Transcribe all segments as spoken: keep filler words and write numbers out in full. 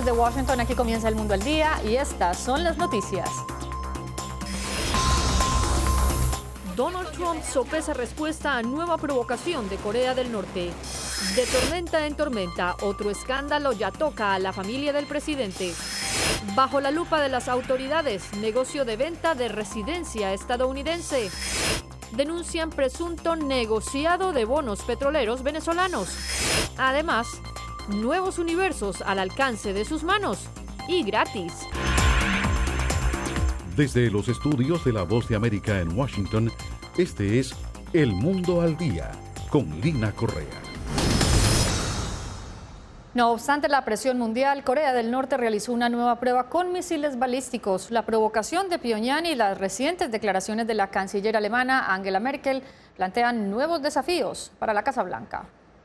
Desde Washington, aquí comienza El Mundo al Día y estas son las noticias. Donald Trump sopesa respuesta a nueva provocación de Corea del Norte. De tormenta en tormenta, otro escándalo ya toca a la familia del presidente. Bajo la lupa de las autoridades, negocio de venta de residencia estadounidense. Denuncian presunto negociado de bonos petroleros venezolanos. Además, nuevos universos al alcance de sus manos y gratis. Desde los estudios de La Voz de América en Washington, este es El Mundo al Día con Lina Correa. No obstante la presión mundial, Corea del Norte realizó una nueva prueba con misiles balísticos. La provocación de Pyongyang y las recientes declaraciones de la canciller alemana Angela Merkel plantean nuevos desafíos para la Casa Blanca.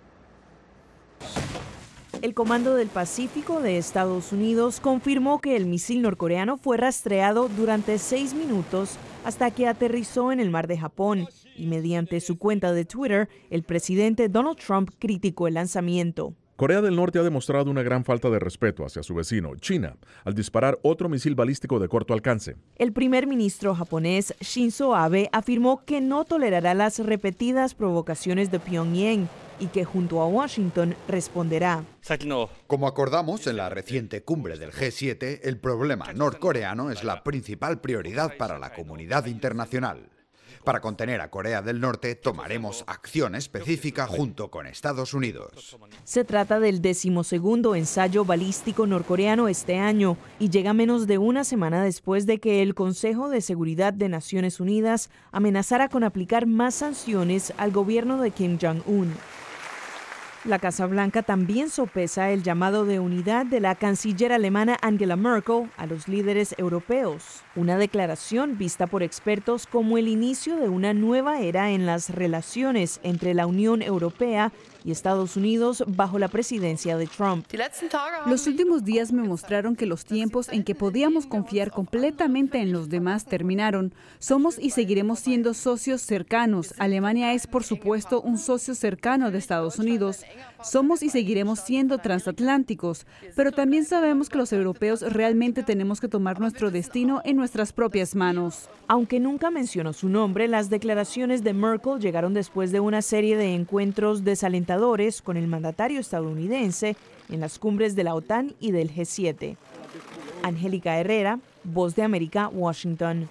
El Comando del Pacífico de Estados Unidos confirmó que el misil norcoreano fue rastreado durante seis minutos hasta que aterrizó en el mar de Japón. Y mediante su cuenta de Twitter, el presidente Donald Trump criticó el lanzamiento. Corea del Norte ha demostrado una gran falta de respeto hacia su vecino, China, al disparar otro misil balístico de corto alcance. El primer ministro japonés, Shinzo Abe, afirmó que no tolerará las repetidas provocaciones de Pyongyang y que junto a Washington responderá. Como acordamos en la reciente cumbre del G siete, el problema norcoreano es la principal prioridad para la comunidad internacional. Para contener a Corea del Norte, tomaremos acción específica junto con Estados Unidos. Se trata del decimosegundo ensayo balístico norcoreano este año y llega menos de una semana después de que el Consejo de Seguridad de Naciones Unidas amenazara con aplicar más sanciones al gobierno de Kim Jong-un. La Casa Blanca también sopesa el llamado de unidad de la canciller alemana Angela Merkel a los líderes europeos, una declaración vista por expertos como el inicio de una nueva era en las relaciones entre la Unión Europea y Estados Unidos bajo la presidencia de Trump. Los últimos días me mostraron que los tiempos en que podíamos confiar completamente en los demás terminaron. Somos y seguiremos siendo socios cercanos. Alemania es, por supuesto, un socio cercano de Estados Unidos. Somos y seguiremos siendo transatlánticos, pero también sabemos que los europeos realmente tenemos que tomar nuestro destino en nuestras propias manos. Aunque nunca mencionó su nombre, las declaraciones de Merkel llegaron después de una serie de encuentros desalentadores con el mandatario estadounidense en las cumbres de la OTAN y del G siete. Angélica Herrera, Voz de América, Washington.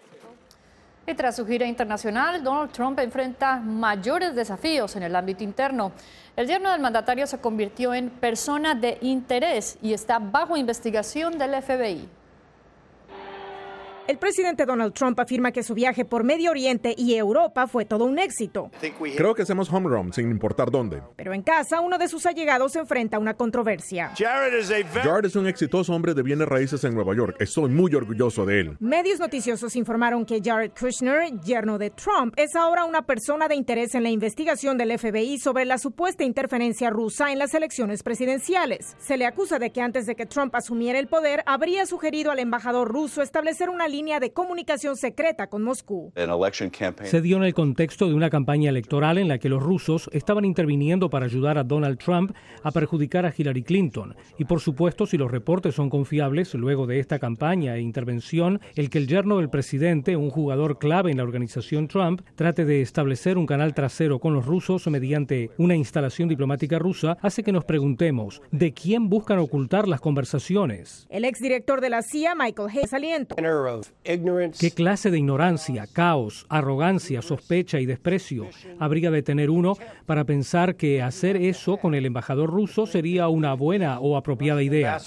Y tras su gira internacional, Donald Trump enfrenta mayores desafíos en el ámbito interno. El yerno del mandatario se convirtió en persona de interés y está bajo investigación del F B I. El presidente Donald Trump afirma que su viaje por Medio Oriente y Europa fue todo un éxito. Creo que hacemos home run sin importar dónde. Pero en casa, uno de sus allegados se enfrenta a una controversia. Jared es un exitoso hombre de bienes raíces en Nueva York. Estoy muy orgulloso de él. Medios noticiosos informaron que Jared Kushner, yerno de Trump, es ahora una persona de interés en la investigación del F B I sobre la supuesta interferencia rusa en las elecciones presidenciales. Se le acusa de que antes de que Trump asumiera el poder, habría sugerido al embajador ruso establecer una línea de comunicación secreta con Moscú. Se dio en el contexto de una campaña electoral en la que los rusos estaban interviniendo para ayudar a Donald Trump a perjudicar a Hillary Clinton. Y por supuesto, si los reportes son confiables, luego de esta campaña e intervención, el que el yerno del presidente, un jugador clave en la organización Trump, trate de establecer un canal trasero con los rusos mediante una instalación diplomática rusa, hace que nos preguntemos, ¿de quién buscan ocultar las conversaciones? El exdirector de la C I A, Michael Hayes, aliento. ¿Qué clase de ignorancia, caos, arrogancia, sospecha y desprecio habría de tener uno para pensar que hacer eso con el embajador ruso sería una buena o apropiada idea?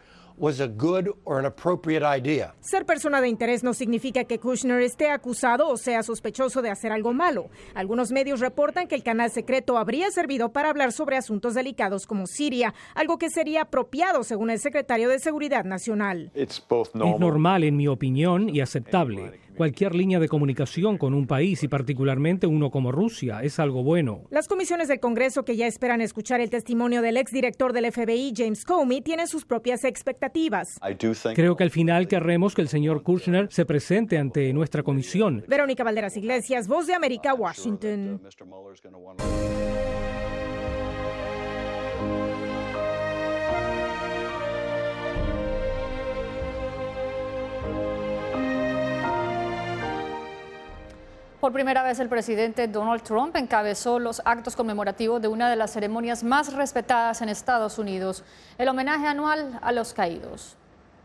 Ser persona de interés no significa que Kushner esté acusado o sea sospechoso de hacer algo malo. Algunos medios reportan que el canal secreto habría servido para hablar sobre asuntos delicados como Siria, algo que sería apropiado según el secretario de Seguridad Nacional. Es normal, en mi opinión, y aceptable. Cualquier línea de comunicación con un país y particularmente uno como Rusia es algo bueno. Las comisiones del Congreso que ya esperan escuchar el testimonio del exdirector del F B I, James Comey, tienen sus propias expectativas. Creo que al final querremos que el señor Kushner se presente ante nuestra comisión. Verónica Valderas Iglesias, Voz de América, Washington. Por primera vez el presidente Donald Trump encabezó los actos conmemorativos de una de las ceremonias más respetadas en Estados Unidos, el homenaje anual a los caídos.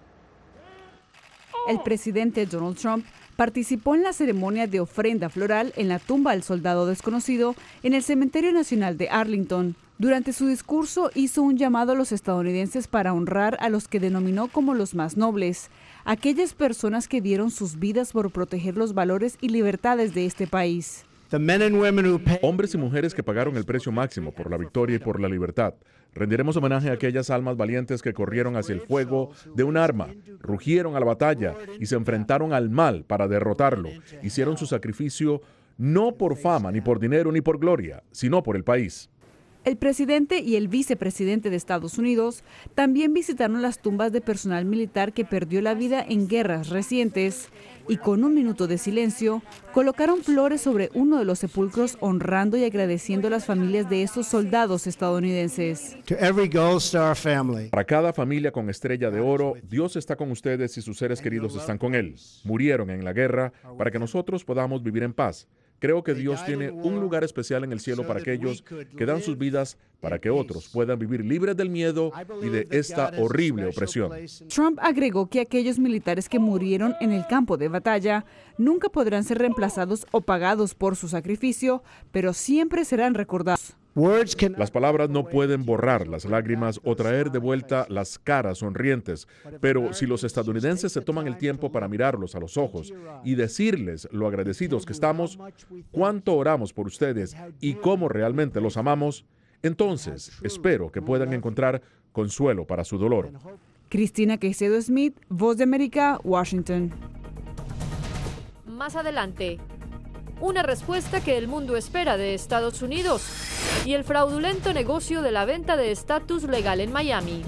El presidente Donald Trump participó en la ceremonia de ofrenda floral en la tumba del soldado desconocido en el Cementerio Nacional de Arlington. Durante su discurso hizo un llamado a los estadounidenses para honrar a los que denominó como los más nobles, aquellas personas que dieron sus vidas por proteger los valores y libertades de este país. Hombres y mujeres que pagaron el precio máximo por la victoria y por la libertad. Rendiremos homenaje a aquellas almas valientes que corrieron hacia el fuego de un arma, rugieron a la batalla y se enfrentaron al mal para derrotarlo. Hicieron su sacrificio no por fama, ni por dinero, ni por gloria, sino por el país. El presidente y el vicepresidente de Estados Unidos también visitaron las tumbas de personal militar que perdió la vida en guerras recientes y con un minuto de silencio colocaron flores sobre uno de los sepulcros honrando y agradeciendo a las familias de estos soldados estadounidenses. Para cada familia con estrella de oro, Dios está con ustedes y sus seres queridos están con Él. Murieron en la guerra para que nosotros podamos vivir en paz. Creo que Dios tiene un lugar especial en el cielo para aquellos que dan sus vidas para que otros puedan vivir libres del miedo y de esta horrible opresión. Trump agregó que aquellos militares que murieron en el campo de batalla nunca podrán ser reemplazados o pagados por su sacrificio, pero siempre serán recordados. Las palabras no pueden borrar las lágrimas o traer de vuelta las caras sonrientes, pero si los estadounidenses se toman el tiempo para mirarlos a los ojos y decirles lo agradecidos que estamos, cuánto oramos por ustedes y cómo realmente los amamos, entonces espero que puedan encontrar consuelo para su dolor. Cristina Caicedo Smith, Voz de América, Washington. Más adelante, una respuesta que el mundo espera de Estados Unidos y el fraudulento negocio de la venta de estatus legal en Miami.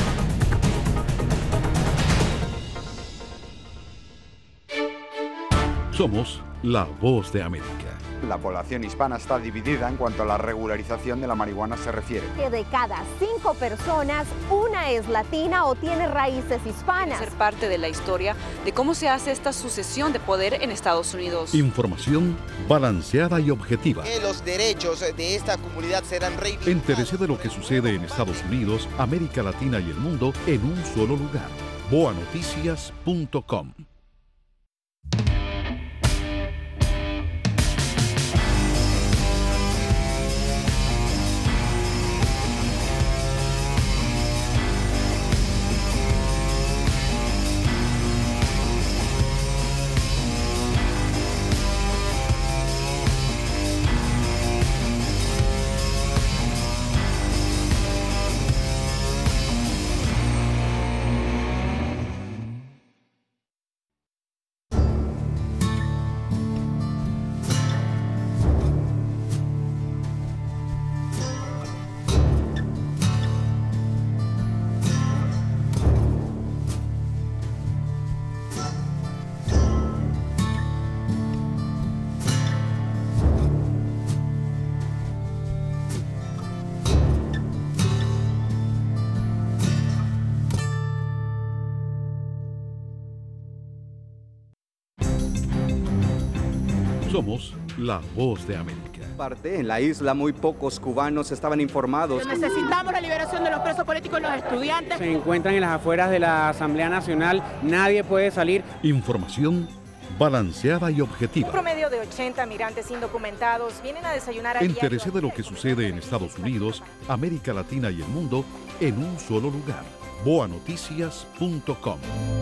Somos la Voz de América. La población hispana está dividida en cuanto a la regularización de la marihuana se refiere. Que de cada cinco personas, una es latina o tiene raíces hispanas. Ser parte de la historia de cómo se hace esta sucesión de poder en Estados Unidos. Información balanceada y objetiva. Que los derechos de esta comunidad serán reivindicados. Entérese de lo que sucede en Estados Unidos, América Latina y el mundo en un solo lugar. boa noticias punto com. Somos la Voz de América. Parte en la isla muy pocos cubanos estaban informados. Necesitamos la liberación de los presos políticos y los estudiantes. Se encuentran en las afueras de la Asamblea Nacional, nadie puede salir. Información balanceada y objetiva. Un promedio de ochenta migrantes indocumentados vienen a desayunar a Entérese de lo que sucede en Estados Unidos, América Latina y el mundo en un solo lugar. boa noticias punto com.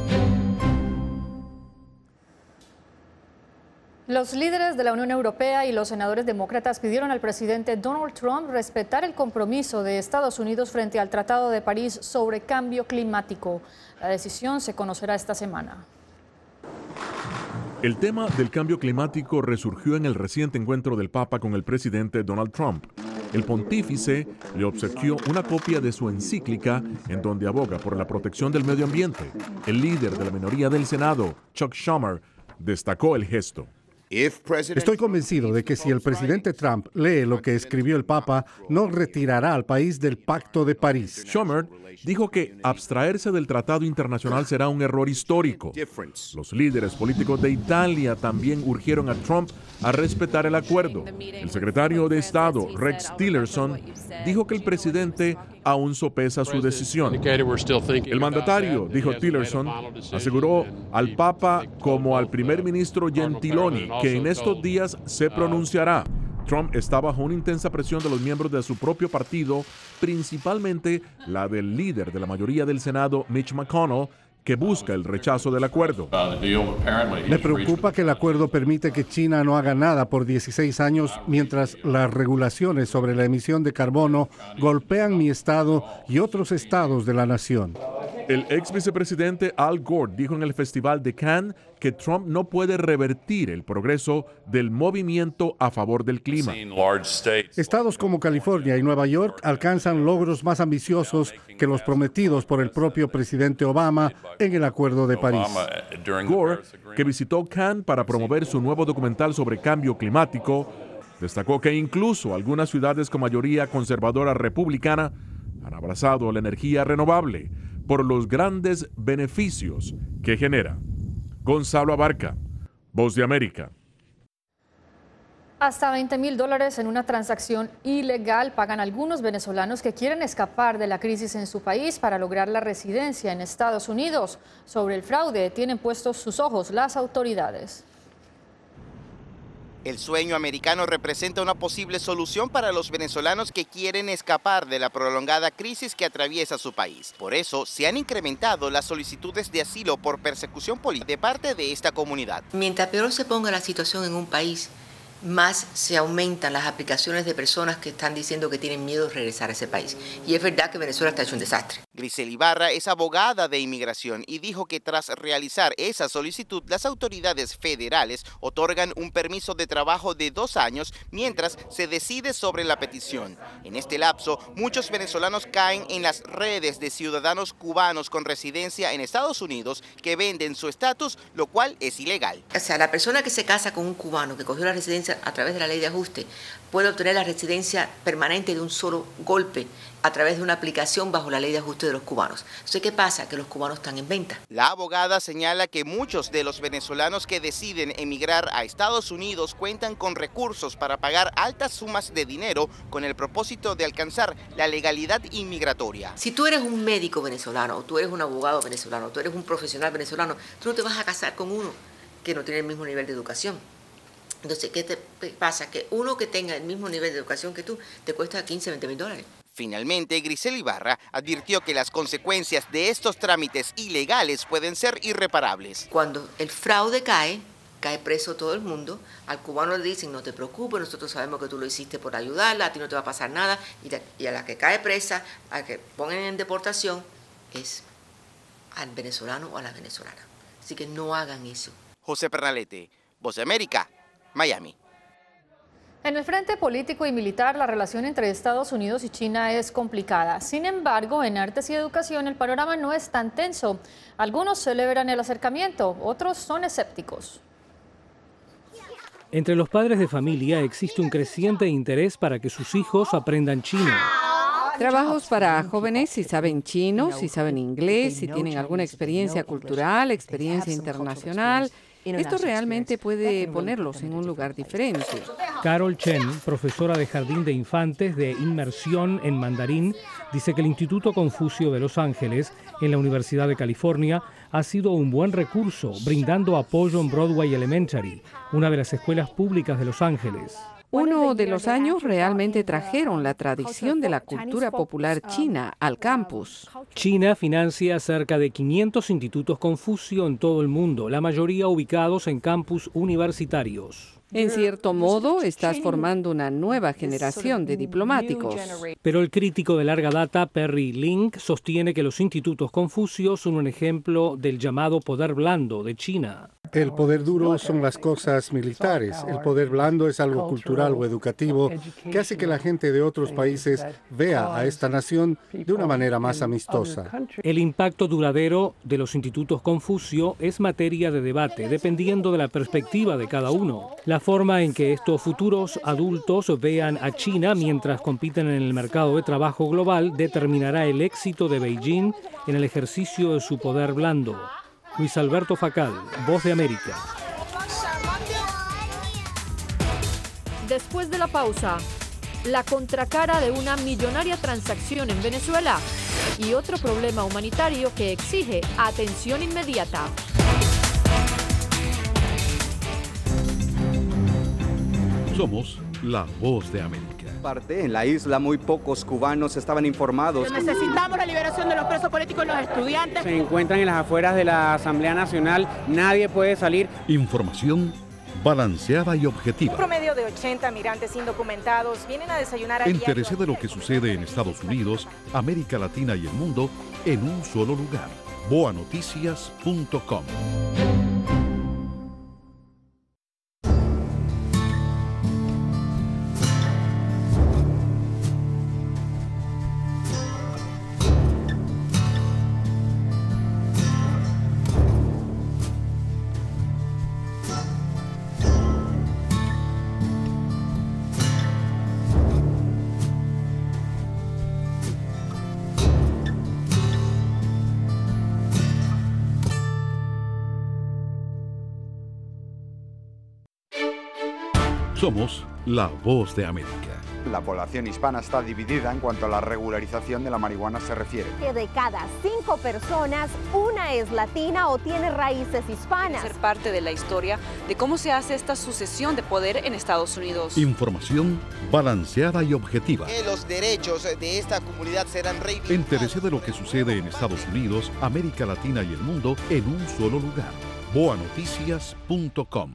Los líderes de la Unión Europea y los senadores demócratas pidieron al presidente Donald Trump respetar el compromiso de Estados Unidos frente al Tratado de París sobre cambio climático. La decisión se conocerá esta semana. El tema del cambio climático resurgió en el reciente encuentro del Papa con el presidente Donald Trump. El pontífice le obsequió una copia de su encíclica en donde aboga por la protección del medio ambiente. El líder de la minoría del Senado, Chuck Schumer, destacó el gesto. Estoy convencido de que si el presidente Trump lee lo que escribió el Papa, no retirará al país del Pacto de París. Schumer dijo que abstraerse del tratado internacional será un error histórico. Los líderes políticos de Italia también urgieron a Trump a respetar el acuerdo. El secretario de Estado, Rex Tillerson, dijo que el presidente aún sopesa su decisión. El mandatario, dijo Tillerson, aseguró al Papa como al primer ministro Gentiloni que en estos días se pronunciará. Trump está bajo una intensa presión de los miembros de su propio partido, principalmente la del líder de la mayoría del Senado, Mitch McConnell, que busca el rechazo del acuerdo. Me preocupa que el acuerdo permite que China no haga nada por dieciséis años mientras las regulaciones sobre la emisión de carbono golpean mi estado y otros estados de la nación. El ex vicepresidente Al Gore dijo en el Festival de Cannes que Trump no puede revertir el progreso del movimiento a favor del clima. Estados como California y Nueva York alcanzan logros más ambiciosos que los prometidos por el propio presidente Obama en el Acuerdo de París. Gore, que visitó Cannes para promover su nuevo documental sobre cambio climático, destacó que incluso algunas ciudades con mayoría conservadora republicana han abrazado la energía renovable por los grandes beneficios que genera. Gonzalo Abarca, Voz de América. Hasta veinte mil dólares en una transacción ilegal pagan algunos venezolanos que quieren escapar de la crisis en su país para lograr la residencia en Estados Unidos. Sobre el fraude tienen puestos sus ojos las autoridades. El sueño americano representa una posible solución para los venezolanos que quieren escapar de la prolongada crisis que atraviesa su país. Por eso, se han incrementado las solicitudes de asilo por persecución política de parte de esta comunidad. Mientras peor se ponga la situación en un país, más se aumentan las aplicaciones de personas que están diciendo que tienen miedo de regresar a ese país. Y es verdad que Venezuela está hecho un desastre. Grisel Ibarra es abogada de inmigración y dijo que tras realizar esa solicitud, las autoridades federales otorgan un permiso de trabajo de dos años mientras se decide sobre la petición. En este lapso, muchos venezolanos caen en las redes de ciudadanos cubanos con residencia en Estados Unidos que venden su estatus, lo cual es ilegal. O sea, la persona que se casa con un cubano que cogió la residencia a través de la ley de ajuste puede obtener la residencia permanente de un solo golpe a través de una aplicación bajo la ley de ajuste de los cubanos. Entonces, ¿qué pasa? Que los cubanos están en venta. La abogada señala que muchos de los venezolanos que deciden emigrar a Estados Unidos cuentan con recursos para pagar altas sumas de dinero con el propósito de alcanzar la legalidad inmigratoria. Si tú eres un médico venezolano, o tú eres un abogado venezolano, o tú eres un profesional venezolano, tú no te vas a casar con uno que no tiene el mismo nivel de educación. Entonces, ¿qué te pasa? Que uno que tenga el mismo nivel de educación que tú te cuesta quince, veinte mil dólares. Finalmente, Grisel Ibarra advirtió que las consecuencias de estos trámites ilegales pueden ser irreparables. Cuando el fraude cae, cae preso todo el mundo. Al cubano le dicen, no te preocupes, nosotros sabemos que tú lo hiciste por ayudarla, a ti no te va a pasar nada. Y, la, y a la que cae presa, a la que ponen en deportación, es al venezolano o a la venezolana. Así que no hagan eso. José Pernalete, Voz de América, Miami. En el frente político y militar, la relación entre Estados Unidos y China es complicada. Sin embargo, en artes y educación el panorama no es tan tenso. Algunos celebran el acercamiento, otros son escépticos. Entre los padres de familia existe un creciente interés para que sus hijos aprendan chino. Trabajos para jóvenes si saben chino, si saben inglés, si tienen alguna experiencia cultural, experiencia internacional. Esto realmente puede ponerlos en un lugar diferente. Carol Chen, profesora de Jardín de Infantes de Inmersión en Mandarín, dice que el Instituto Confucio de Los Ángeles, en la Universidad de California, ha sido un buen recurso, brindando apoyo en Broadway Elementary, una de las escuelas públicas de Los Ángeles. Uno de los años realmente trajeron la tradición de la cultura popular china al campus. China financia cerca de quinientos institutos Confucio en todo el mundo, la mayoría ubicados en campus universitarios. En cierto modo, estás formando una nueva generación de diplomáticos. Pero el crítico de larga data, Perry Link, sostiene que los institutos Confucio son un ejemplo del llamado poder blando de China. El poder duro son las cosas militares. El poder blando es algo cultural o educativo que hace que la gente de otros países vea a esta nación de una manera más amistosa. El impacto duradero de los institutos Confucio es materia de debate, dependiendo de la perspectiva de cada uno. La forma en que estos futuros adultos vean a China mientras compiten en el mercado de trabajo global determinará el éxito de Beijing en el ejercicio de su poder blando. Luis Alberto Facal, Voz de América. Después de la pausa, la contracara de una millonaria transacción en Venezuela y otro problema humanitario que exige atención inmediata. Somos la Voz de América. Parte en la isla muy pocos cubanos estaban informados. Necesitamos la liberación de los presos políticos y los estudiantes. Se encuentran en las afueras de la Asamblea Nacional, nadie puede salir. Información balanceada y objetiva. Un promedio de ochenta migrantes indocumentados vienen a desayunar a Entérese de lo que sucede en Estados Unidos, América Latina y el mundo en un solo lugar. boa noticias punto com. Somos la Voz de América. La población hispana está dividida en cuanto a la regularización de la marihuana se refiere. Que de cada cinco personas, una es latina o tiene raíces hispanas. Ser parte de la historia de cómo se hace esta sucesión de poder en Estados Unidos. Información balanceada y objetiva. Que los derechos de esta comunidad serán reivindicados. Entérese de lo que sucede en Estados Unidos, América Latina y el mundo en un solo lugar. boa noticias punto com.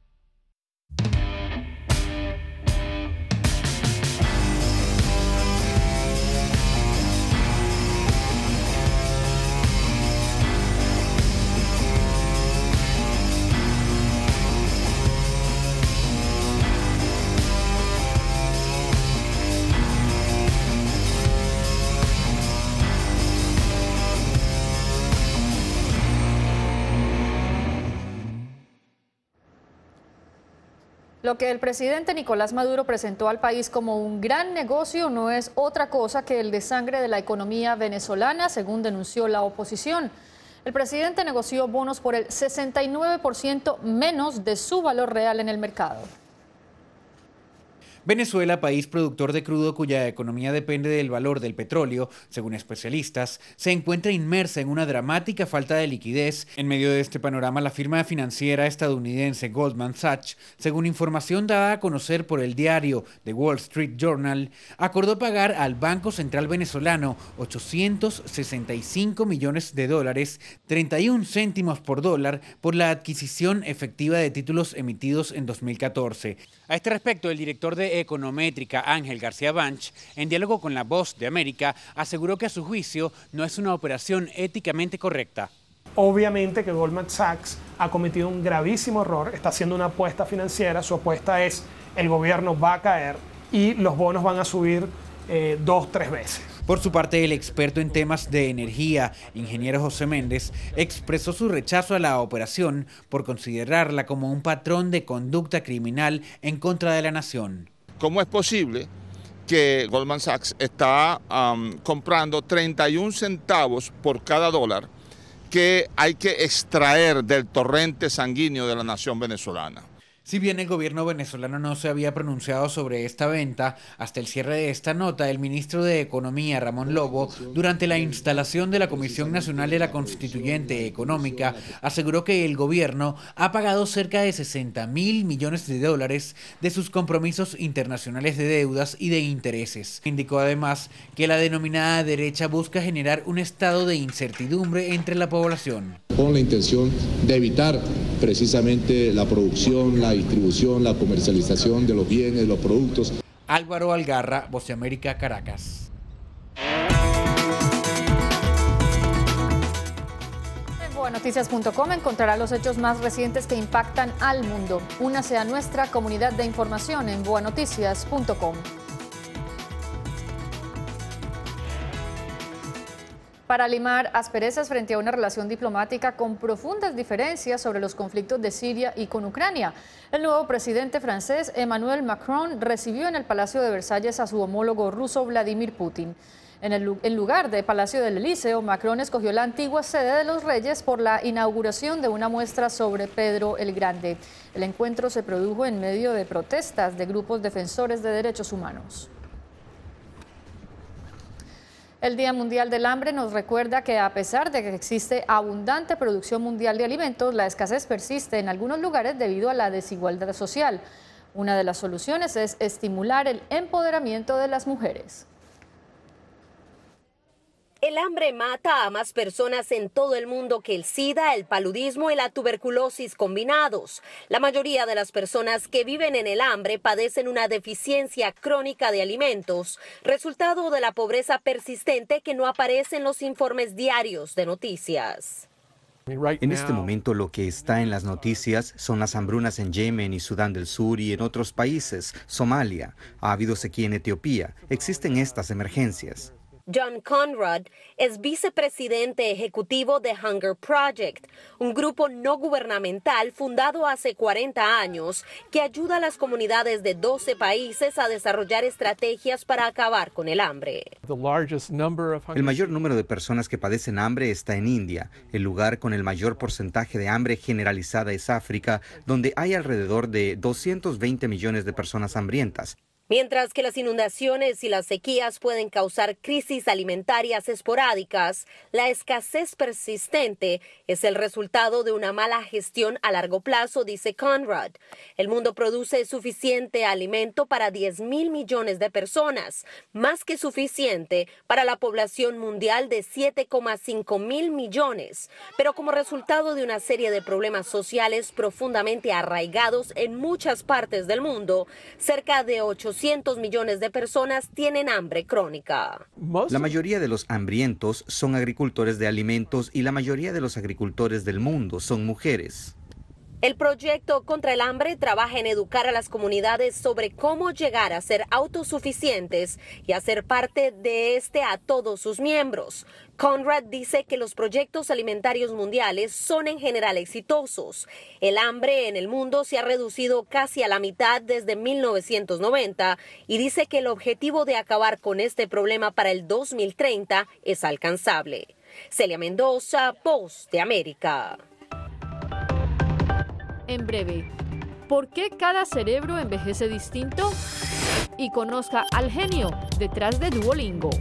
Lo que el presidente Nicolás Maduro presentó al país como un gran negocio no es otra cosa que el desangre de la economía venezolana, según denunció la oposición. El presidente negoció bonos por el sesenta y nueve por ciento menos de su valor real en el mercado. Venezuela, país productor de crudo cuya economía depende del valor del petróleo, según especialistas, se encuentra inmersa en una dramática falta de liquidez. En medio de este panorama, la firma financiera estadounidense Goldman Sachs, según información dada a conocer por el diario The Wall Street Journal, acordó pagar al Banco Central venezolano ochocientos sesenta y cinco millones de dólares, treinta y un céntimos por dólar, por la adquisición efectiva de títulos emitidos en dos mil catorce. A este respecto, el director de Econométrica, Ángel García Banch, en diálogo con La Voz de América, aseguró que a su juicio no es una operación éticamente correcta. Obviamente que Goldman Sachs ha cometido un gravísimo error, está haciendo una apuesta financiera, su apuesta es el gobierno va a caer y los bonos van a subir eh, dos, tres veces. Por su parte, el experto en temas de energía, ingeniero José Méndez, expresó su rechazo a la operación por considerarla como un patrón de conducta criminal en contra de la nación. ¿Cómo es posible que Goldman Sachs está um, comprando treinta y un centavos por cada dólar que hay que extraer del torrente sanguíneo de la nación venezolana? Si bien el gobierno venezolano no se había pronunciado sobre esta venta, hasta el cierre de esta nota, el ministro de Economía, Ramón Lobo, durante la instalación de la Comisión Nacional de la Constituyente Económica, aseguró que el gobierno ha pagado cerca de sesenta mil millones de dólares de sus compromisos internacionales de deudas y de intereses. Indicó además que la denominada derecha busca generar un estado de incertidumbre entre la población. Con la intención de evitar precisamente la producción, la distribución, la comercialización de los bienes, los productos. Álvaro Algarra, Voz de América, Caracas. boa noticias punto com encontrará los hechos más recientes que impactan al mundo. Únase a nuestra comunidad de información en boa noticias punto com. Para limar asperezas frente a una relación diplomática con profundas diferencias sobre los conflictos de Siria y con Ucrania, el nuevo presidente francés Emmanuel Macron recibió en el Palacio de Versalles a su homólogo ruso Vladimir Putin. En el en lugar de Palacio del Elíseo, Macron escogió la antigua sede de los Reyes por la inauguración de una muestra sobre Pedro el Grande. El encuentro se produjo en medio de protestas de grupos defensores de derechos humanos. El Día Mundial del Hambre nos recuerda que a pesar de que existe abundante producción mundial de alimentos, la escasez persiste en algunos lugares debido a la desigualdad social. Una de las soluciones es estimular el empoderamiento de las mujeres. El hambre mata a más personas en todo el mundo que el SIDA, el paludismo y la tuberculosis combinados. La mayoría de las personas que viven en el hambre padecen una deficiencia crónica de alimentos, resultado de la pobreza persistente que no aparece en los informes diarios de noticias. En este momento lo que está en las noticias son las hambrunas en Yemen y Sudán del Sur y en otros países, Somalia. Ha habido sequía en Etiopía. Existen estas emergencias. John Conrad es vicepresidente ejecutivo de Hunger Project, un grupo no gubernamental fundado hace cuarenta años que ayuda a las comunidades de doce países a desarrollar estrategias para acabar con el hambre. El mayor número de personas que padecen hambre está en India. El lugar con el mayor porcentaje de hambre generalizada es África, donde hay alrededor de doscientos veinte millones de personas hambrientas. Mientras que las inundaciones y las sequías pueden causar crisis alimentarias esporádicas, la escasez persistente es el resultado de una mala gestión a largo plazo, dice Conrad. El mundo produce suficiente alimento para diez mil millones de personas, más que suficiente para la población mundial de siete coma cinco mil millones, pero como resultado de una serie de problemas sociales profundamente arraigados en muchas partes del mundo, cerca de ochocientos millones de personas tienen hambre crónica. La mayoría de los hambrientos son agricultores de alimentos y la mayoría de los agricultores del mundo son mujeres. El proyecto contra el hambre trabaja en educar a las comunidades sobre cómo llegar a ser autosuficientes y hacer parte de este a todos sus miembros. Conrad dice que los proyectos alimentarios mundiales son en general exitosos. El hambre en el mundo se ha reducido casi a la mitad desde mil novecientos noventa y dice que el objetivo de acabar con este problema para el dos mil treinta es alcanzable. Celia Mendoza, Voz de América. En breve, ¿por qué cada cerebro envejece distinto? Y conozca al genio detrás de Duolingo.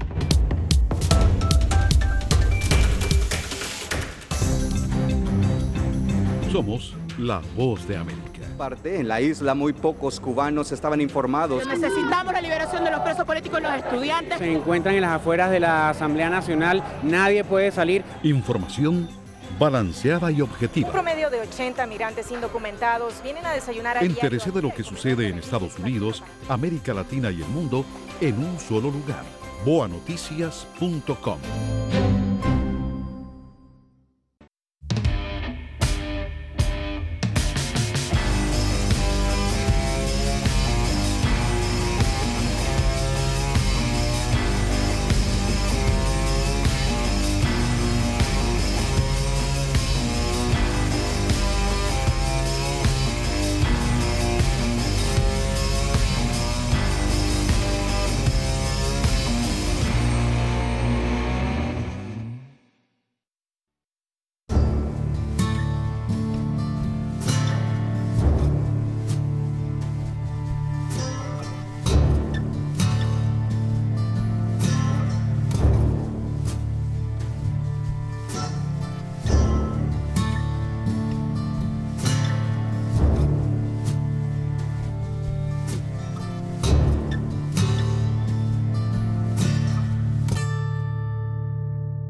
Somos la Voz de América. Parte en la isla muy pocos cubanos estaban informados. Necesitamos la liberación de los presos políticos y los estudiantes. Se encuentran en las afueras de la Asamblea Nacional. Nadie puede salir. Información balanceada y objetiva. Un promedio de ochenta migrantes indocumentados vienen a desayunar a Entérese de lo que sucede en Estados Unidos, América Latina y el mundo en un solo lugar. boa noticias punto com.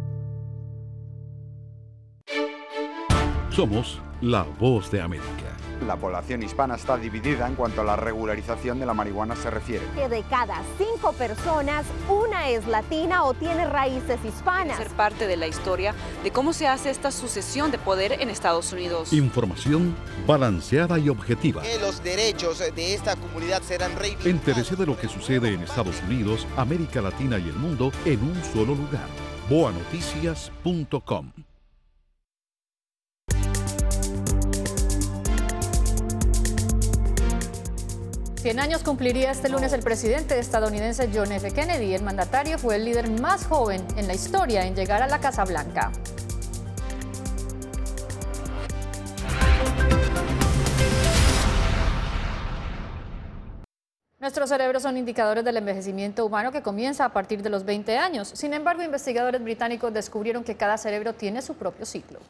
Somos la Voz de América. La población hispana está dividida en cuanto a la regularización de la marihuana se refiere. Que de cada cinco personas, una es latina o tiene raíces hispanas. Ser parte de la historia de cómo se hace esta sucesión de poder en Estados Unidos. Información balanceada y objetiva. Que los derechos de esta comunidad serán reivindicados. Entérese de lo que sucede en Estados Unidos, América Latina y el mundo en un solo lugar. boa noticias punto com. Cien años cumpliría este lunes el presidente estadounidense John F. Kennedy. El mandatario fue el líder más joven en la historia en llegar a la Casa Blanca. Nuestros cerebros son indicadores del envejecimiento humano que comienza a partir de los veinte años. Sin embargo, investigadores británicos descubrieron que cada cerebro tiene su propio ciclo.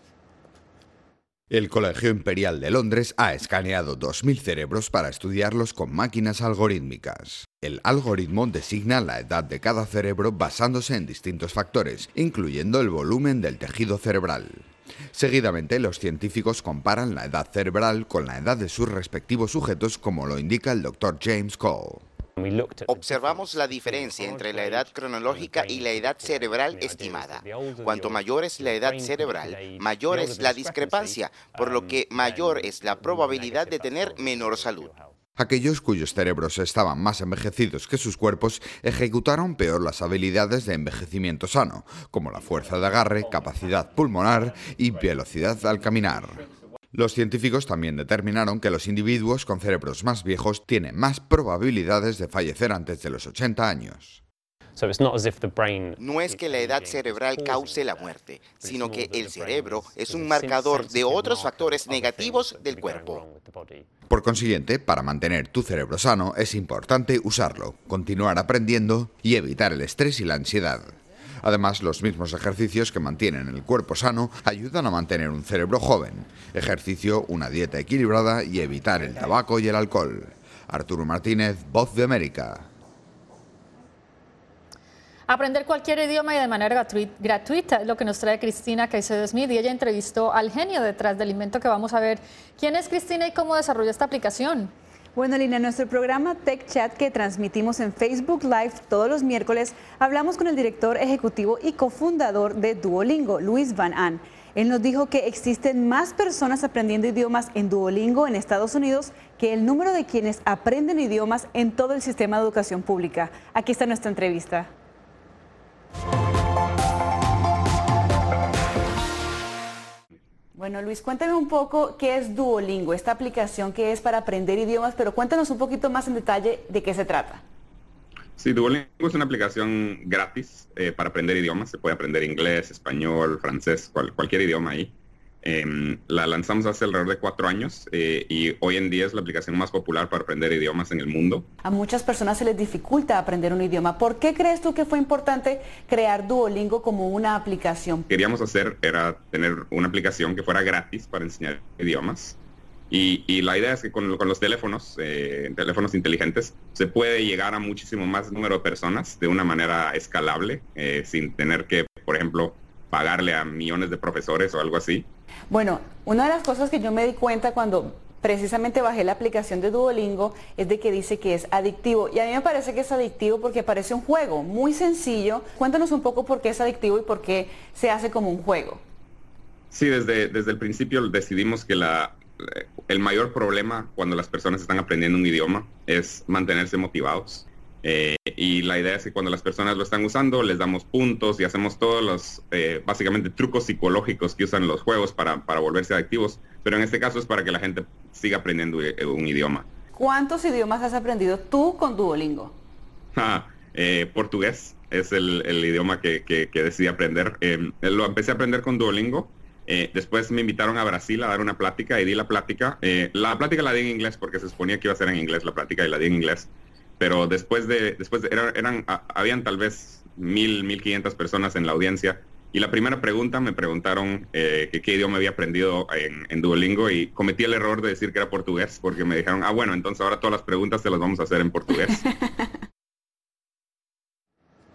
El Colegio Imperial de Londres ha escaneado dos mil cerebros para estudiarlos con máquinas algorítmicas. El algoritmo designa la edad de cada cerebro basándose en distintos factores, incluyendo el volumen del tejido cerebral. Seguidamente, los científicos comparan la edad cerebral con la edad de sus respectivos sujetos, como lo indica el doctor James Cole. Observamos la diferencia entre la edad cronológica y la edad cerebral estimada. Cuanto mayor es la edad cerebral, mayor es la discrepancia, por lo que mayor es la probabilidad de tener menor salud. Aquellos cuyos cerebros estaban más envejecidos que sus cuerpos ejecutaron peor las habilidades de envejecimiento sano, como la fuerza de agarre, capacidad pulmonar y velocidad al caminar. Los científicos también determinaron que los individuos con cerebros más viejos tienen más probabilidades de fallecer antes de los ochenta años. No es que la edad cerebral cause la muerte, sino que el cerebro es un marcador de otros factores negativos del cuerpo. Por consiguiente, para mantener tu cerebro sano es importante usarlo, continuar aprendiendo y evitar el estrés y la ansiedad. Además, los mismos ejercicios que mantienen el cuerpo sano ayudan a mantener un cerebro joven. Ejercicio, una dieta equilibrada y evitar el tabaco y el alcohol. Arturo Martínez, Voz de América. Aprender cualquier idioma y de manera gratuita es lo que nos trae Cristina Caicedo Smith, y ella entrevistó al genio detrás del invento que vamos a ver. ¿Quién es Cristina y cómo desarrolla esta aplicación? Bueno, Lina, en nuestro programa Tech Chat que transmitimos en Facebook Live todos los miércoles, hablamos con el director ejecutivo y cofundador de Duolingo, Luis Van An. Él nos dijo que existen más personas aprendiendo idiomas en Duolingo en Estados Unidos que el número de quienes aprenden idiomas en todo el sistema de educación pública. Aquí está nuestra entrevista. Bueno, Luis, cuéntame un poco qué es Duolingo, esta aplicación que es para aprender idiomas, pero cuéntanos un poquito más en detalle de qué se trata. Sí, Duolingo es una aplicación gratis eh, para aprender idiomas. Se puede aprender inglés, español, francés, cual, cualquier idioma ahí. Eh, la lanzamos hace alrededor de cuatro años eh, y hoy en día es la aplicación más popular para aprender idiomas en el mundo. A muchas personas se les dificulta aprender un idioma. ¿Por qué crees tú que fue importante crear Duolingo como una aplicación? Queríamos hacer era tener una aplicación que fuera gratis para enseñar idiomas. Y, y la idea es que con, con los teléfonos, eh, teléfonos inteligentes, se puede llegar a muchísimo más número de personas de una manera escalable, eh, sin tener que, por ejemplo, pagarle a millones de profesores o algo así. Bueno, una de las cosas que yo me di cuenta cuando precisamente bajé la aplicación de Duolingo es de que dice que es adictivo. Y a mí me parece que es adictivo porque parece un juego muy sencillo. Cuéntanos un poco por qué es adictivo y por qué se hace como un juego. Sí, desde, desde el principio decidimos que la, el mayor problema cuando las personas están aprendiendo un idioma es mantenerse motivados. Eh, y la idea es que cuando las personas lo están usando, les damos puntos y hacemos todos los, eh, básicamente, trucos psicológicos que usan los juegos para, para volverse adictivos. Pero en este caso es para que la gente siga aprendiendo un idioma. ¿Cuántos idiomas has aprendido tú con Duolingo? Ah, eh, portugués es el, el idioma que, que, que decidí aprender. Eh, lo empecé a aprender con Duolingo. Eh, después me invitaron a Brasil a dar una plática y di la plática. Eh, la plática la di en inglés porque se suponía que iba a ser en inglés la plática y la di en inglés. Pero después de, después de, eran, eran, habían tal vez mil, mil quinientas personas en la audiencia. Y la primera pregunta me preguntaron eh, que qué idioma había aprendido en, en Duolingo y cometí el error de decir que era portugués porque me dijeron, ah, bueno, entonces ahora todas las preguntas se las vamos a hacer en portugués.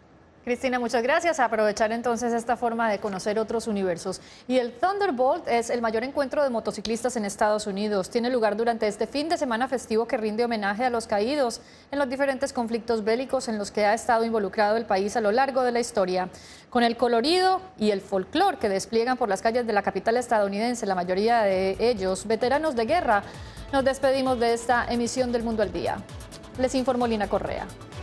Cristina, muchas gracias. A aprovechar entonces esta forma de conocer otros universos. Y el Thunderbolt es el mayor encuentro de motociclistas en Estados Unidos. Tiene lugar durante este fin de semana festivo que rinde homenaje a los caídos en los diferentes conflictos bélicos en los que ha estado involucrado el país a lo largo de la historia. Con el colorido y el folclor que despliegan por las calles de la capital estadounidense, la mayoría de ellos veteranos de guerra, nos despedimos de esta emisión del Mundo al Día. Les informó Lina Correa.